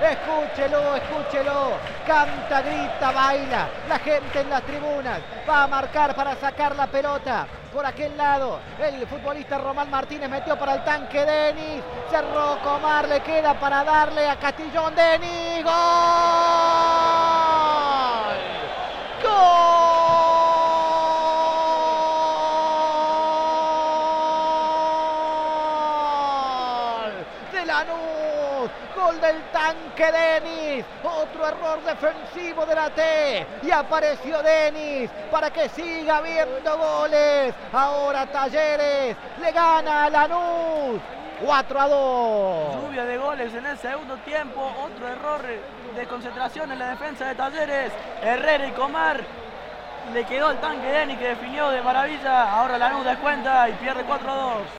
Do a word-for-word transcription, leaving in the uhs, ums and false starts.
Escúchelo, escúchelo. Canta, grita, baila. La gente en las tribunas va a marcar para sacar la pelota. Por aquel lado, el futbolista Román Martínez metió para el tanque Denis. Cerró Comar, le queda para darle a Castillón. Denis, ¡gol! ¡Gol! De Lanús, gol del tanque Denis. Otro error defensivo de la T. Y apareció Denis para que siga habiendo goles. Ahora Talleres le gana a Lanús. cuatro a dos. Lluvia de goles en el segundo tiempo. Otro error de concentración en la defensa de Talleres. Herrera y Comar. Le quedó el tanque Denis que definió de maravilla. Ahora Lanús descuenta y pierde cuatro a dos.